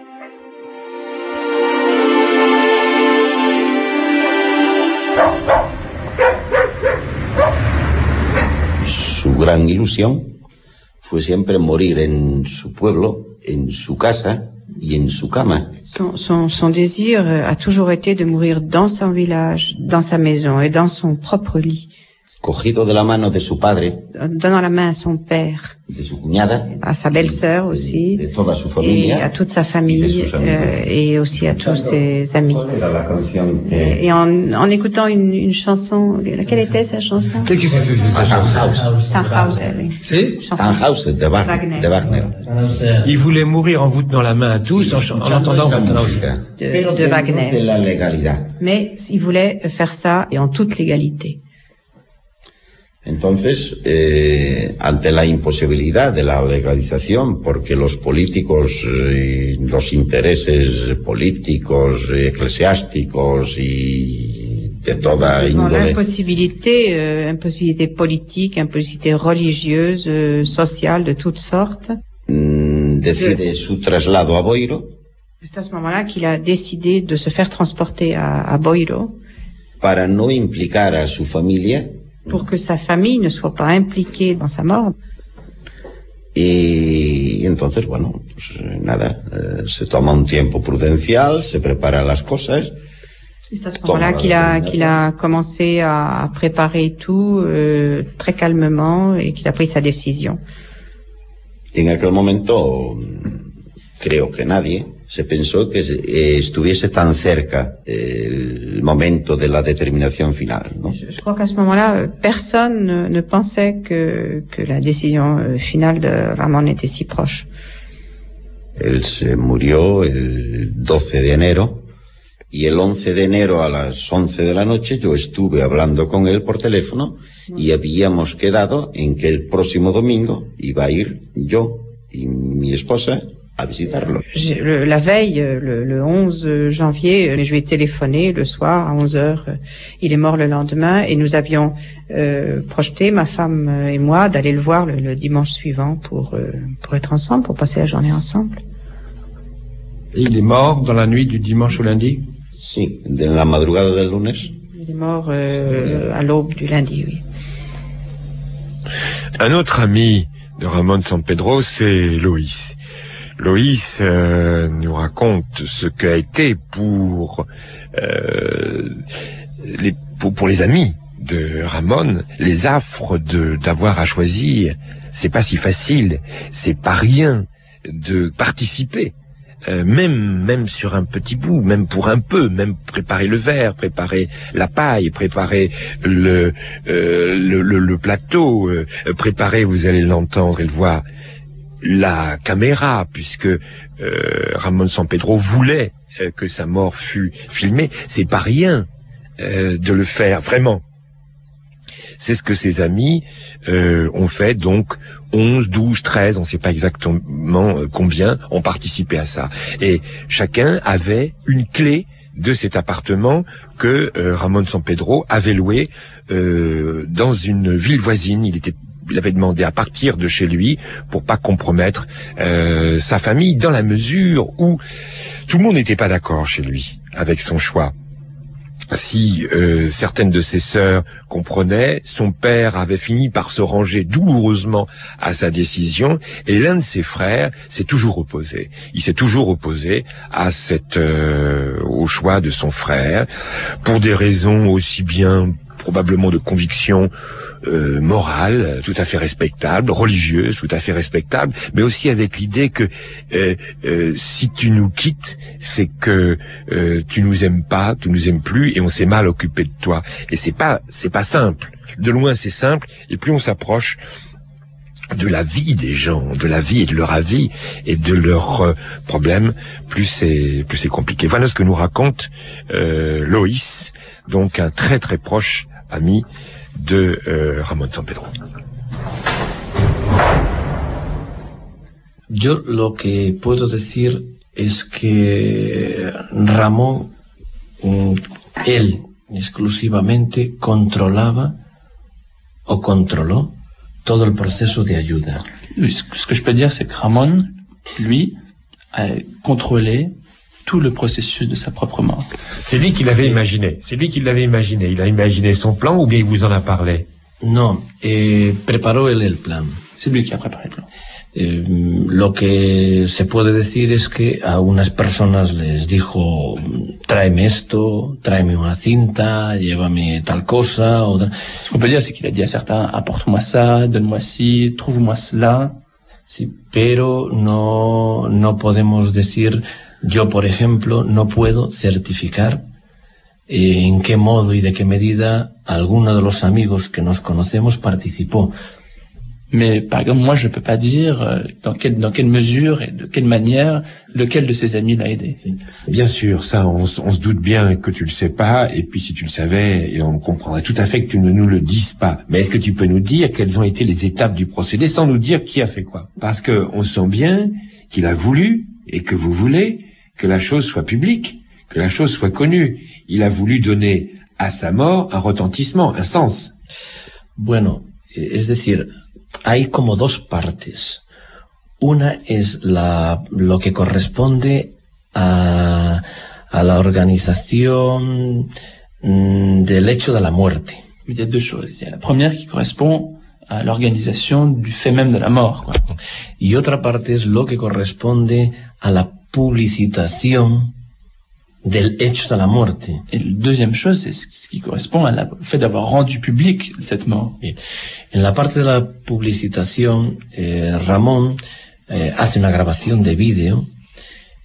Su gran ilusión fue siempre morir en su pueblo, en su casa y en su cama. Son, son, son désir a toujours été de mourir dans son village, dans sa maison et dans son propre lit. Cogido de la mano de su padre, donnant la main à son père, de su cuñada, à sa belle-sœur aussi, de toda su familia, et à toute sa famille, euh, et aussi à tous ses amis. Et, et en, en écoutant une, une chanson, laquelle était sa chanson? Tannhäuser. C'est Tannhäuser de Wagner. de Wagner. Il voulait mourir en vous tenant la main à tous, en, en entendant de, de Wagner. Mais il voulait faire ça et en toute légalité. Entonces, eh, ante la imposibilidad de la legalización, porque los políticos y los intereses políticos, eclesiásticos y de toda índole... L'impossibilité, euh, impossibilité politique, impossibilité religieuse, euh, sociale, de toutes sortes. Mm, decide su traslado a Boiro. C'est à ce moment-là qu'il a décidé de se faire transporter à, à Boiro. Para no implicar a su familia. Pour que sa famille ne soit pas impliquée dans sa mort. Y entonces, bueno, pues nada, eh, se toma un tiempo prudencial, se prepara las cosas. C'est à ce moment-là qu'il a, qu'il a commencé à préparer tout euh, très calmement et qu'il a pris sa décision. En aquel momento, creo que nadie se pensó que eh, estuviese tan cerca eh, el momento de la determinación final, ¿no? Je, je crois qu'à ce moment-là, personne ne, ne pensait que, que la décision finale de Ramón était si proche. Él se murió el doce de enero y el once de enero a las once de la noche yo estuve hablando con él por teléfono y habíamos quedado en que el próximo domingo iba a ir yo y mi esposa à visitarlo. La veille, le, le onze janvier, je lui ai téléphoné le soir à onze heures. Il est mort le lendemain et nous avions euh, projeté, ma femme et moi, d'aller le voir le, le dimanche suivant pour, euh, pour être ensemble, pour passer la journée ensemble. Et il est mort dans la nuit du dimanche au lundi? Si, de la madrugada del lunes. Il est mort euh, à l'aube du lundi, oui. Un autre ami de Ramón Sampedro, c'est Loïs. Loïs euh, nous raconte ce qu'a été pour, euh, les, pour, pour les amis de Ramón, les affres de d'avoir à choisir. C'est pas si facile, c'est pas rien de participer. Euh, même même sur un petit bout, même pour un peu, même préparer le verre, préparer la paille, préparer le euh, le, le, le plateau, euh, préparer, vous allez l'entendre et le voir, la caméra, puisque euh, Ramón Sampedro voulait euh, que sa mort fût filmée. C'est pas rien euh, de le faire, vraiment. C'est ce que ses amis euh, ont fait, donc onze, douze, treize, on ne sait pas exactement euh, combien, ont participé à ça. Et chacun avait une clé de cet appartement que euh, Ramón Sampedro avait loué euh, dans une ville voisine. Il était Il avait demandé à partir de chez lui pour pas compromettre euh, sa famille, dans la mesure où tout le monde n'était pas d'accord chez lui avec son choix. Si euh, certaines de ses sœurs comprenaient, son père avait fini par se ranger douloureusement à sa décision, et l'un de ses frères s'est toujours opposé. Il s'est toujours opposé à cette euh, au choix de son frère, pour des raisons aussi bien probablement de conviction euh, morale, tout à fait respectable, religieuse, tout à fait respectable, mais aussi avec l'idée que euh, euh, si tu nous quittes, c'est que euh, tu nous aimes pas, tu nous aimes plus, et on s'est mal occupé de toi. Et c'est pas, c'est pas simple. De loin, c'est simple, et plus on s'approche de la vie des gens, de la vie et de leur avis et de leurs euh, problèmes, plus c'est plus c'est compliqué. Voilà ce que nous raconte euh, Loïs, donc un très très proche ami de euh, Ramón Sampedro. Yo lo que puedo decir es que Ramón, él exclusivamente controlaba o controló todo el proceso de ayuda. Ce que je peux dire, c'est que Ramón, lui, a contrôlé tout le processus de sa propre mort. C'est lui qui l'avait imaginé. C'est lui qui l'avait imaginé. Il a imaginé son plan ou bien il vous en a parlé? No, eh, preparó él el plan. C'est lui qui a préparé le plan. Eh, lo que se puede decir es que a unas personas les dijo, tráeme esto, tráeme una cinta, llévame tal cosa. Otra. Ce qu'on peut dire, c'est qu'il a dit à certains, apporte-moi ça, donne-moi ci, trouve-moi cela. Sí, pero no, no podemos decir, yo por ejemplo, no puedo certificar eh, en qué modo y de qué medida alguno de los amigos que nos conocemos participó. Mais par exemple, moi, je peux pas dire euh, dans quelle dans quelle mesure et de quelle manière lequel de ses amis l'a aidé. Bien sûr, ça, on, on se doute bien que tu le sais pas, et puis si tu le savais, et on comprendrait tout à fait que tu ne nous le dises pas. Mais est-ce que tu peux nous dire quelles ont été les étapes du procédé, sans nous dire qui a fait quoi? Parce que on sent bien qu'il a voulu, et que vous voulez, que la chose soit publique, que la chose soit connue. Il a voulu donner à sa mort un retentissement, un sens. Bueno, es decir, hay como dos partes. Una es la, lo que corresponde a, a la organización mm, del hecho de la muerte. Il y a deux choses. Il y a la première qui correspond à l'organisation du fait même de la mort, quoi. Y otra parte es lo que corresponde a la publicitación del hecho de la muerte. Et la deuxième chose, c'est ce qui correspond à la, au fait d'avoir rendu public cette mort. Et en la parte de la publicitación, eh, Ramón eh, hace una grabación de vídeo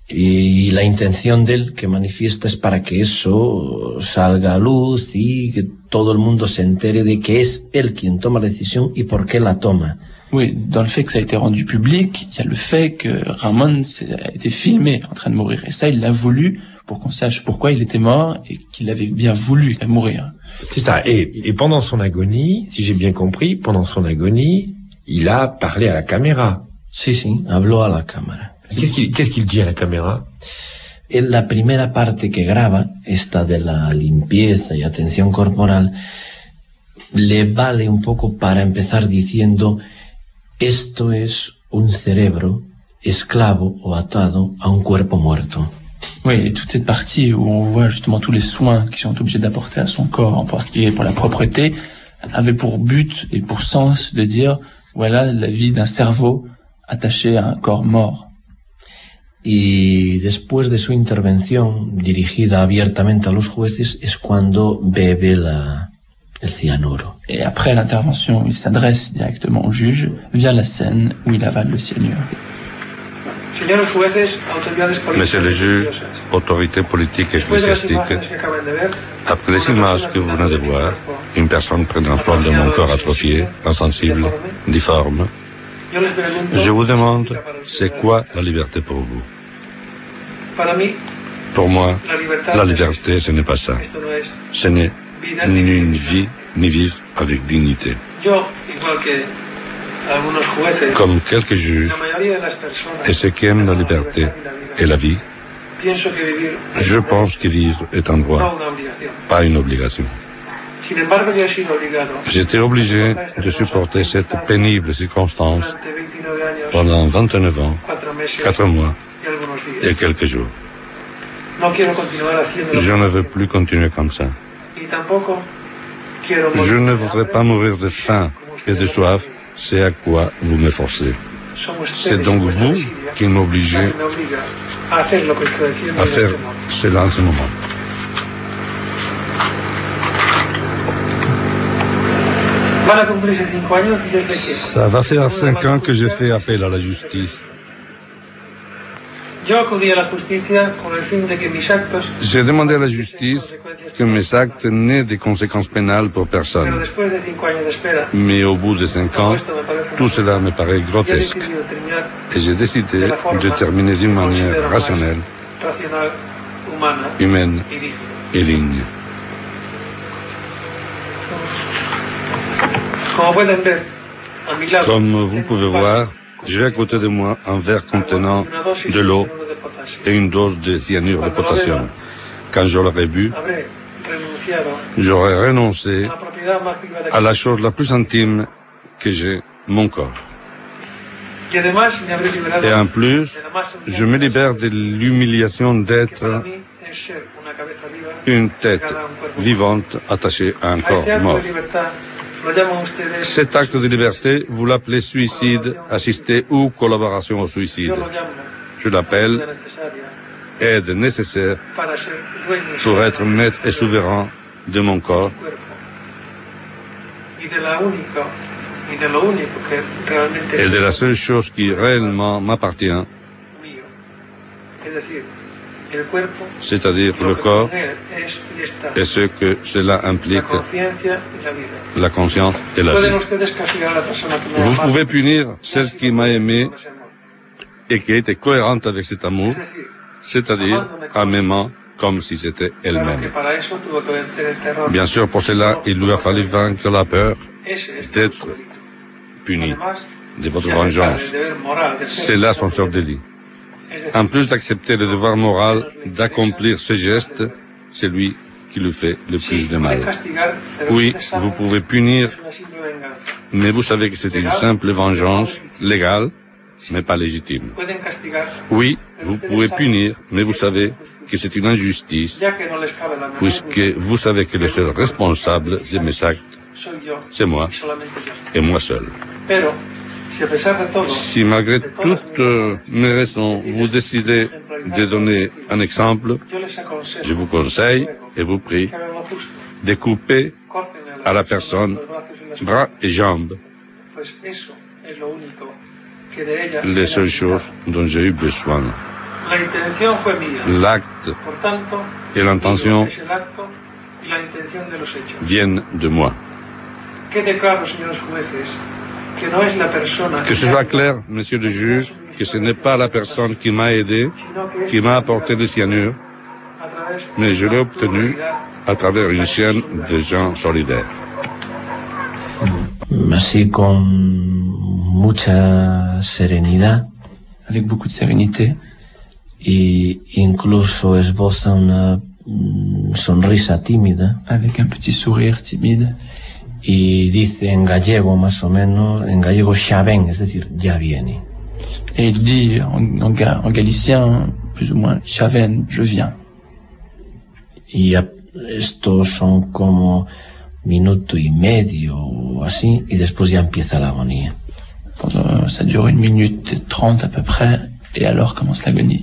Y la intención de él que manifiesta es para que eso salga a luz y que todo el mundo se entere de que es él quien toma la decisión y por qué la toma. Oui, dans le fait que ça a été rendu public, il y a le fait que Ramón a été filmé en train de mourir. Et ça, il l'a voulu pour qu'on sache pourquoi il était mort et qu'il avait bien voulu mourir. C'est ça. Et, et pendant son agonie, si j'ai bien compris, pendant son agonie, il a parlé à la caméra. Sí, sí, habló a la cámara. Qu'est-ce qu'il, qu'est-ce qu'il dit à la caméra? En la primera parte que graba, esta de la limpieza y atención corporal, le vale un poco para empezar diciendo: esto es un cerebro esclavo o atado a un cuerpo muerto. Oui, et toute cette partie où on voit justement tous les soins qui sont obligés d'apporter à son corps, en particulier pour la propreté, avait pour but et pour sens de dire, voilà la vie d'un cerveau attaché a un corps mort. Y después de su intervención dirigida abiertamente a los jueces es cuando bebe la, el cianuro. Et après l'intervention, il s'adresse directement au juge via la scène où il avale le cyanure. Monsieur le juge, autorité politique et ecclésiastique, après les images que vous venez de voir, une personne prenant forme de mon corps atrophié, insensible, difforme, je vous demande, c'est quoi la liberté pour vous? Pour moi, la liberté, ce n'est pas ça. Ce n'est ni une vie, ni vivre avec dignité. Comme quelques juges et ceux qui aiment la liberté et la vie, je pense que vivre est un droit, pas une obligation. J'étais obligé de supporter cette pénible circonstance pendant vingt-neuf ans, quatre mois et quelques jours. Je ne veux plus continuer comme ça. Je ne voudrais pas mourir de faim et de soif, c'est à quoi vous me forcez. C'est donc vous qui m'obligez à faire cela en ce moment. Ça va faire cinq ans que j'ai fait appel à la justice. J'ai demandé à la justice que mes actes n'aient des conséquences pénales pour personne. Mais au bout de cinq ans, tout cela me paraît grotesque. Et j'ai décidé de terminer d'une manière rationnelle, humaine et digne. Comme vous pouvez voir, j'ai à côté de moi un verre contenant de l'eau et une dose de cyanure de potassium. Quand je l'aurais bu, j'aurais renoncé à la chose la plus intime que j'ai, mon corps. Et en plus, je me libère de l'humiliation d'être une tête vivante attachée à un corps mort. Cet acte de liberté, vous l'appelez suicide, assisté ou collaboration au suicide. Je l'appelle aide nécessaire pour être maître et souverain de mon corps et de la seule chose qui réellement m'appartient, c'est-à-dire le corps et ce que cela implique, la conscience et la vie. Vous pouvez punir celle qui m'a aimé et qui a été cohérente avec cet amour, c'est-à-dire en m'aimant comme si c'était elle-même. Bien sûr, pour cela, il lui a fallu vaincre la peur d'être puni, de votre vengeance. C'est là son sort de lit. En plus d'accepter le devoir moral d'accomplir ce geste, c'est lui qui lui fait le plus de mal. Oui, vous pouvez punir, mais vous savez que c'était une simple vengeance légale, mais pas légitime. Oui, vous pouvez punir, mais vous savez que c'est une injustice, puisque vous savez que le seul responsable de mes actes, c'est moi, et moi seul. Si malgré toutes euh, mes raisons, vous décidez de donner un exemple, je vous conseille et vous prie de couper à la personne bras et jambes, les seules choses dont j'ai eu besoin. L'acte et l'intention viennent de moi. Que ce soit clair, monsieur le juge, que ce n'est pas la personne qui m'a aidé, qui m'a apporté le cyanure, mais je l'ai obtenu à travers une chaîne de gens solidaires. Así con mucha serenidad, avec beaucoup de sérénité, y incluso esboza una sonrisa tímida, avec un petit sourire timide, y dice en gallego más o menos, en gallego xa ven, es decir, ya viene. Et il dit en, en, en galicien, plus ou moins, xa ven, je viens. Y estos son como minuto y medio o así, y después ya empieza la agonía. Pendant, ça dure une minute trente à peu près, et alors commence l'agonie.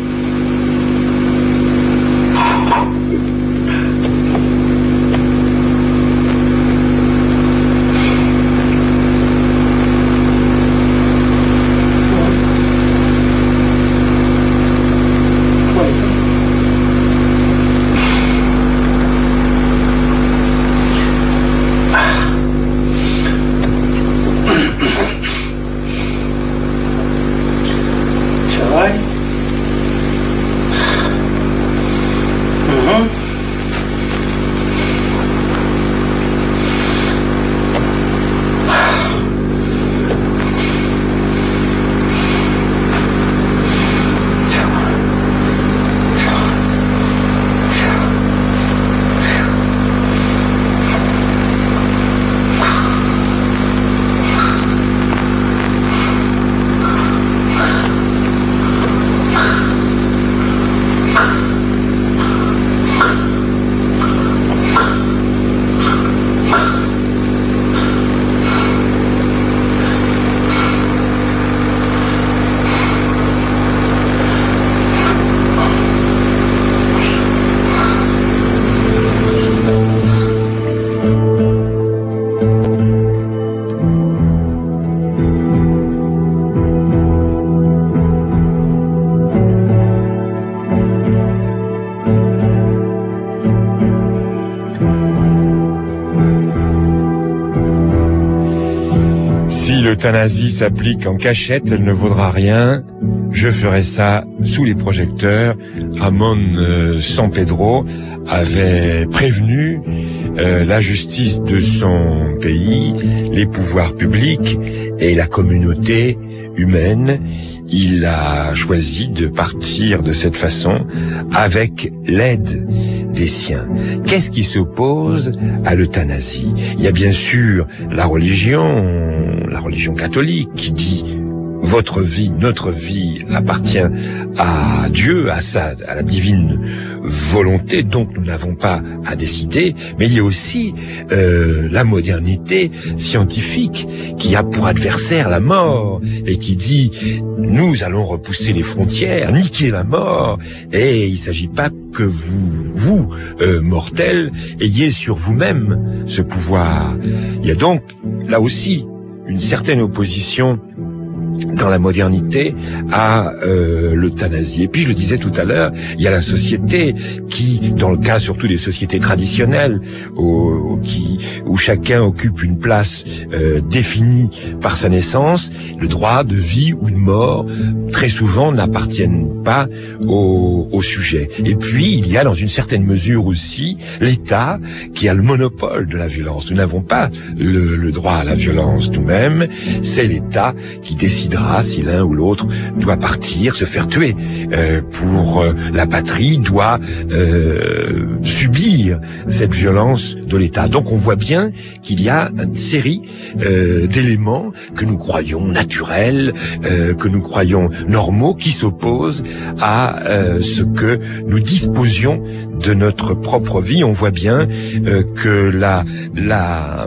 L'euthanasie s'applique en cachette, elle ne vaudra rien. Je ferai ça sous les projecteurs. Ramón euh, Sampedro avait prévenu euh, la justice de son pays, les pouvoirs publics et la communauté humaine. Il a choisi de partir de cette façon avec l'aide des siens. Qu'est-ce qui s'oppose à l'euthanasie? Il y a bien sûr la religion, la religion catholique qui dit votre vie, notre vie appartient à Dieu, à sa, à la divine volonté dont nous n'avons pas à décider, mais il y a aussi euh, la modernité scientifique qui a pour adversaire la mort et qui dit nous allons repousser les frontières, niquer la mort, et il ne s'agit pas que vous, vous, euh, mortels, ayez sur vous-même ce pouvoir. Il y a donc là aussi une certaine opposition dans la modernité à euh, l'euthanasie. Et puis, je le disais tout à l'heure, il y a la société qui, dans le cas surtout des sociétés traditionnelles, où, où, qui, où chacun occupe une place euh, définie par sa naissance, le droit de vie ou de mort, très souvent, n'appartiennent pas au, au sujet. Et puis, il y a dans une certaine mesure aussi l'État qui a le monopole de la violence. Nous n'avons pas le, le droit à la violence nous-mêmes, c'est l'État qui décide si l'un ou l'autre doit partir, se faire tuer euh, pour euh, la patrie, doit euh, subir cette violence de l'État. Donc on voit bien qu'il y a une série euh, d'éléments que nous croyons naturels, euh, que nous croyons normaux, qui s'opposent à euh, ce que nous disposions de notre propre vie. On voit bien euh, que la... la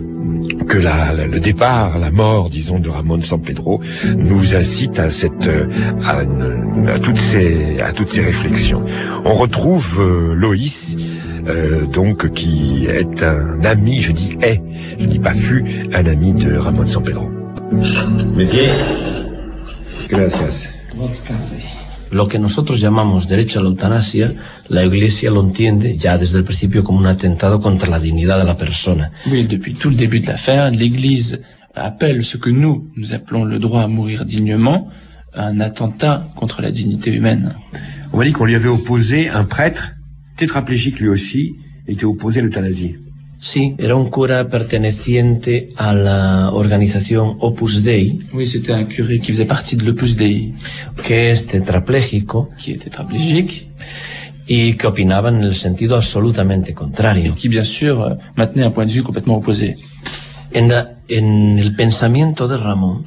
que la, la, le départ, la mort, disons, de Ramón Sampedro nous incite à cette, à, à toutes ces, à toutes ces réflexions. On retrouve euh, Loïs, euh, donc, qui est un ami, je dis est, je dis pas fut, un ami de Ramón Sampedro. Monsieur, gracias. Lo que nosotros llamamos derecho a la eutanasia, la Iglesia lo entiende ya desde el principio como un atentado contra la dignidad de la persona. Oui, depuis tout le début de l'affaire, l'Église appelle ce que nous, nous appelons le droit à mourir dignement, un attentat contre la dignité humaine. On m'a dit qu'on lui avait opposé un prêtre, tétraplégique lui aussi, était opposé à l'euthanasie. Sí, era un cura perteneciente a la organización Opus Dei. Oui, c'était un curé qui faisait partie de l'Opus Dei. Que es tetrapléjico. Qui est tétraplégique. Y que opinaba en el sentido absolutamente contrario. Et qui, bien sûr, maintenait un point de vue complètement opposé. En, la, en el pensamiento de Ramón,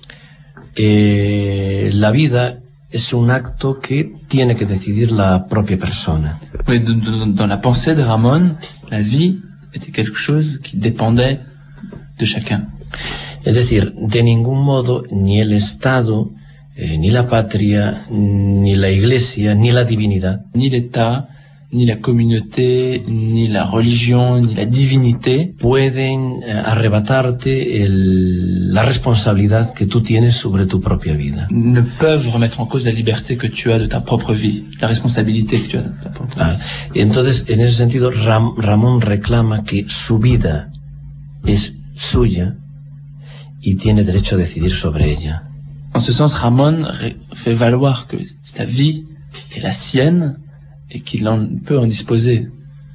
eh, la vida es un acto que tiene que decidir la propia persona. Oui, dans la pensée de Ramón, la vie était quelque chose qui dépendait de chacun. Es decir, de ningún modo ni el Estado, eh, ni la patria, ni la Iglesia, ni la divinidad, ni l'État, ni la communauté, ni la religion, ni la divinité pueden eh, arrebatarte el, la responsabilidad que tú tienes sobre tu propia vida. Ne peuvent remettre en cause la liberté que tu as de ta propre vie, la responsabilité que tu as de ta propre ah, vie. Entonces, en ese sentido, Ram, Ramón reclama que su vida es suya y tiene derecho a decidir sobre ella. En ce sens, Ramón fait valoir que sa vie est la sienne et qu'il en peut en disposer.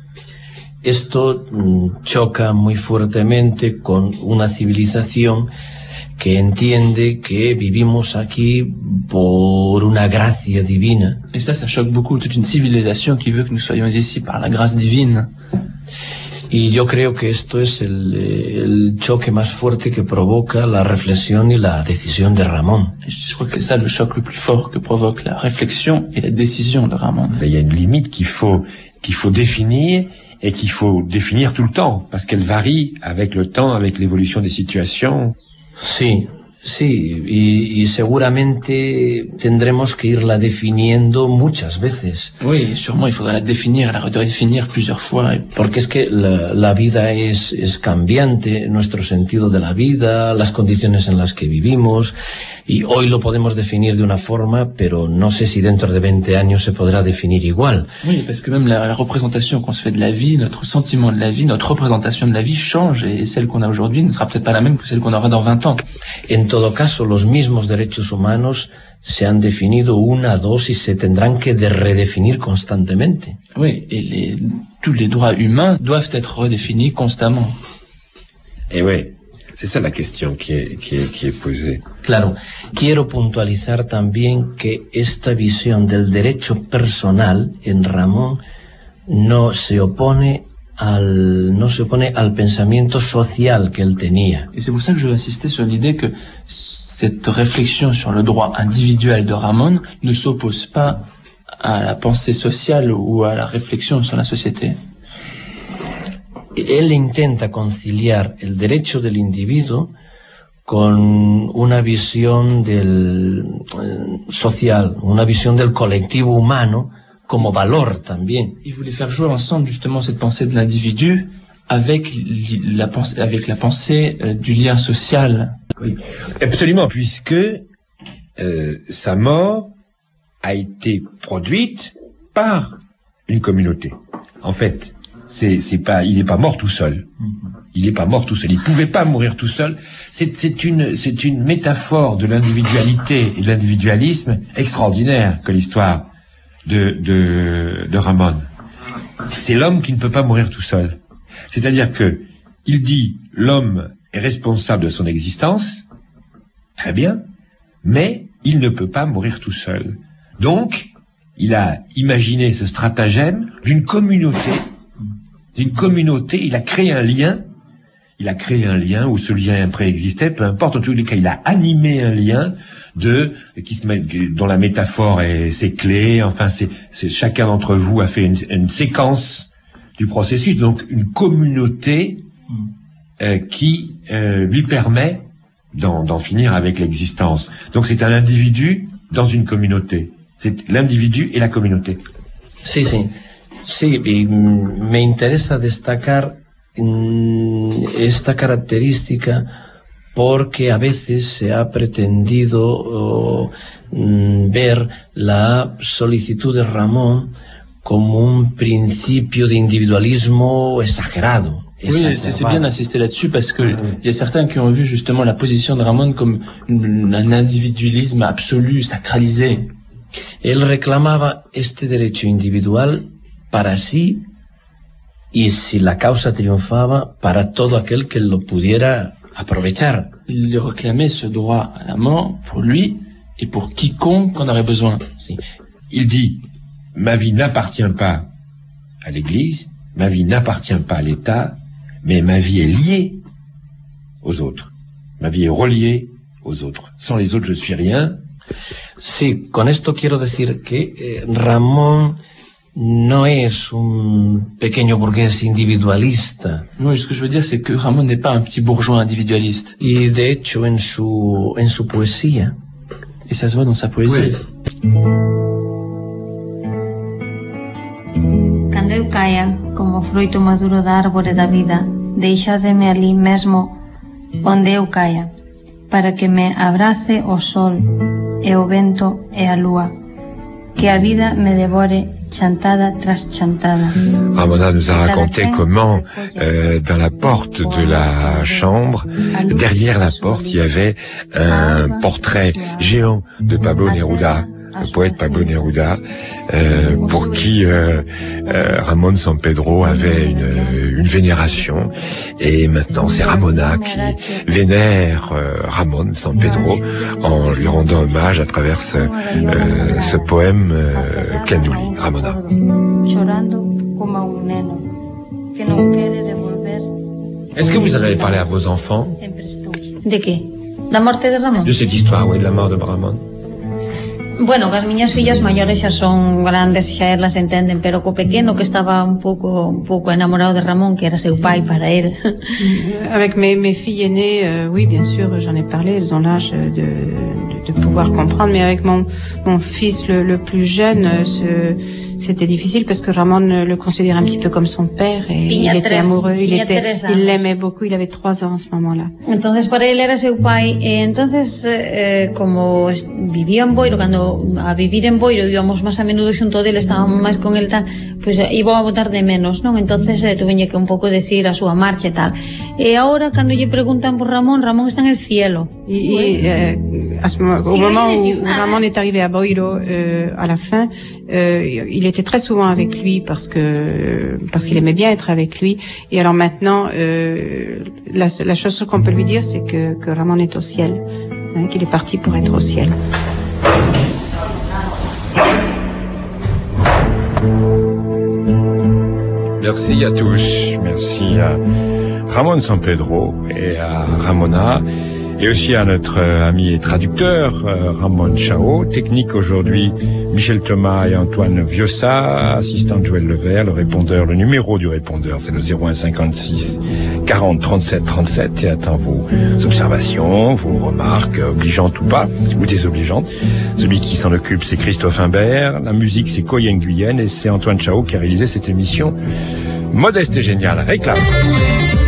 Esto mm, choca muy fuertemente con una civilización que entiende que vivimos aquí por una gracia divina. Et ça, ça choque beaucoup toute une civilisation qui veut que nous soyons ici par la grâce divine. Y yo creo que esto es el, el choque más fuerte que provoca la reflexión y la decisión de Ramón. Je crois que c'est ça le choc le plus fort que provoque la réflexion et la décision de Ramón. Il y a une limite qu'il faut, qu'il faut définir et qu'il faut définir tout le temps, parce qu'elle varie avec le temps, avec l'évolution des situations. Sí. Sí, y, y seguramente tendremos que irla definiendo muchas veces. Oui, sûrement il faudra la définir, la redéfinir plusieurs fois. Porque es que la, la vida es, es cambiante, nuestro sentido de la vida, las condiciones en las que vivimos, y hoy lo podemos definir de una forma, pero no sé si dentro de veinte años se podrá definir igual. Oui, parce que même la, la représentation qu'on se fait de la vie, notre sentiment de la vie, notre représentation de la vie change, et celle qu'on a aujourd'hui ne sera peut-être pas la même que celle qu'on aura dans vingt ans. En todo caso, los mismos derechos humanos se han definido una, dos y se tendrán que de redefinir constantemente. Oui, et les, tous les droits humains doivent être redéfinis constamment. Et oui, c'est ça la question qui est, qui est, qui est posée. Claro, quiero puntualizar también que esta visión del derecho personal en Ramón no se opone Al, no se opone al pensamiento social que él tenía. Et c'est pour ça que je veux insister sur l'idée que cette réflexion sur le droit individuel de Ramón ne s'oppose pas à la pensée sociale ou à la réflexion sur la société. Él intenta conciliar el derecho del individuo con una visión del eh, social, una visión del colectivo humano como valor también. Il voulait faire jouer ensemble justement cette pensée de l'individu avec la pensée, avec la pensée euh, du lien social. Oui, absolument, puisque euh, sa mort a été produite par une communauté. En fait, c'est c'est pas, il n'est pas mort tout seul. Il n'est pas mort tout seul. Il pouvait pas mourir tout seul. C'est c'est une c'est une métaphore de l'individualité et de l'individualisme extraordinaire que l'histoire de, de, de Ramón. C'est l'homme qui ne peut pas mourir tout seul. C'est-à-dire que, il dit, l'homme est responsable de son existence, très bien, mais il ne peut pas mourir tout seul. Donc, il a imaginé ce stratagème d'une communauté, d'une communauté, il a créé un lien, il a créé un lien où ce lien préexistait, peu importe, en tous les cas, il a animé un lien de qui se met, dont la métaphore est ses clés. Enfin, c'est, c'est chacun d'entre vous a fait une, une séquence du processus, donc une communauté euh, qui euh, lui permet d'en, d'en finir avec l'existence. Donc, c'est un individu dans une communauté. C'est l'individu et la communauté. Sí, sí, sí. Y me interesa destacar esta característica porque a veces se ha pretendido oh, ver la solicitud de Ramón como un principio de individualismo exagerado. Oui, c'est bien d'insister là-dessus parce que il y a certains qui ont vu justement la position de Ramón comme une, un individualisme absolu, sacralisé. Él reclamaba este derecho individual para sí y si la causa triunfaba para todo aquel que lo pudiera aprovechar. Il réclamait ce droit à la mort pour lui et pour quiconque en aurait besoin. Si. Il dit, ma vie n'appartient pas à l'Église, ma vie n'appartient pas à l'État, mais ma vie est liée aux autres. Ma vie est reliée aux autres. Sans les autres, je suis rien. Sí, con esto quiero decir que eh, Ramón no es un pequeño burgués individualista. Oui, ce que je veux dire, c'est que Ramón n'est pas un petit bourgeois individualiste. Y de hecho, en su, en su poesía. Et ça se voit dans sa poésie. Oui. Cando eu caia como froito maduro da árbore da vida, deixádeme ali mesmo onde eu caia, para que me abrace o sol e o vento e a lúa, que a vida me devore chantada tras chantada. Ramona nous a raconté comment, euh, dans la porte de la chambre, derrière la porte, il y avait un portrait géant de Pablo Neruda, le poète Pablo Neruda, euh, pour qui euh, euh, Ramón San Pedro avait une, une vénération. Et maintenant, c'est Ramona qui vénère euh, Ramón San Pedro en lui rendant hommage à travers ce, euh, ce poème euh, qu'elle nous lit. Ramona. Est-ce que vous en avez parlé à vos enfants? De qué? La morte de Ramón? De cette histoire, oui, de la mort de Ramón. Bueno, as miñas fillas maiores xa son grandes, xa elas entenden, pero co pequeno que estaba un pouco un pouco enamorado de Ramón, que era seu pai para él. Avec mes, mes filles aînées, euh, oui, bien sûr, j'en ai parlé, elles ont l'âge de, de, de pouvoir comprendre, mais avec mon, mon fils le, le plus jeune, euh, ce, c'était difficile parce que Ramón le considérait un petit peu comme son père et Tiña il était tres, amoureux, il était, il l'aimait beaucoup, il avait trois ans à ce moment-là. Entonces para él era seu pai, e entonces eh, como vivía en Boiro, cando a vivir en Boiro íbamos máis a menudo xunto dele, estábamos máis con el tal, pois pues, iba a botar de menos, non? Entonces eh, tuveñe que un pouco decir a súa marcha e tal. E agora cando lle preguntan por Ramón, Ramón está en el cielo. Y, y euh, à ce moment, au moment où Ramón est arrivé à Boiro, euh, à la fin, euh, il était très souvent avec lui parce que parce qu'il aimait bien être avec lui. Et alors maintenant, euh, la, la chose qu'on peut lui dire, c'est que, que Ramón est au ciel, hein, qu'il est parti pour être au ciel. Merci à tous. Merci à Ramón San Pedro et à Ramona. Et aussi à notre ami et traducteur, euh, Ramón Chao. Technique aujourd'hui, Michel Thomas et Antoine Viossa. Assistant Joël Levert. Le répondeur, le numéro du répondeur, c'est le zéro un cinquante-six quarante trente-sept trente-sept. Et attend vos observations, vos remarques, obligeantes ou pas, ou désobligeantes. Celui qui s'en occupe, c'est Christophe Imbert. La musique, c'est Koyen Guyenne. Et c'est Antoine Chao qui a réalisé cette émission modeste et géniale. Réclame.